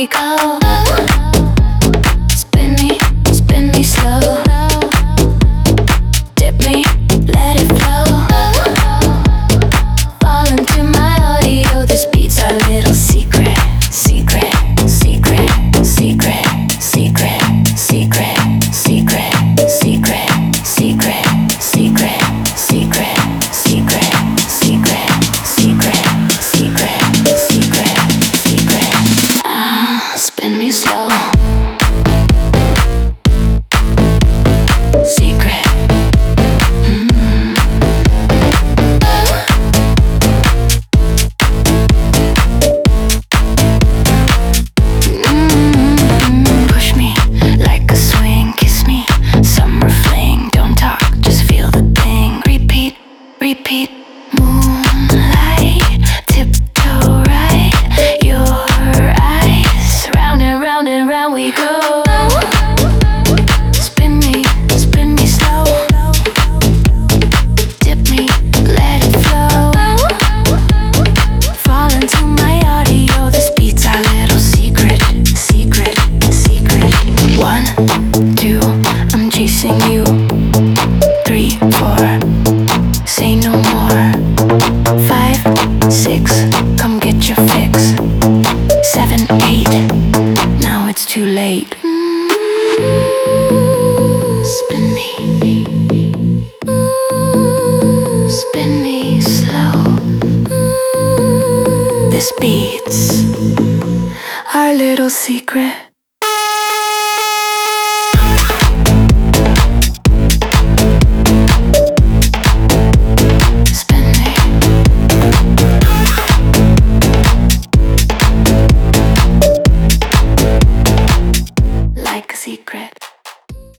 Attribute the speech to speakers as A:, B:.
A: we go. Spin me slow. Dip me, let it flow. Fall into my audio. This beat's our little secret. Secret, secret, secret, secret, secret, secret, secret, secret, secret, secret, secret, secret, secret, secret, secret, secret. Spin me slow. Secret. Push me like a swing, kiss me, summer fling. Don't talk, just feel the thing. Repeat, repeat. Moonlight, tiptoe right. Your eyes, round and round we go. Spin me slow. Dip me, let it flow. Fall into my audio. This beat's our little secret, secret, secret. 1, 2, I'm chasing you. 3, 4, say no more. 5, 6, come get your fix. 7, 8, now it's too late. Spin me slow. This beat's our little secret.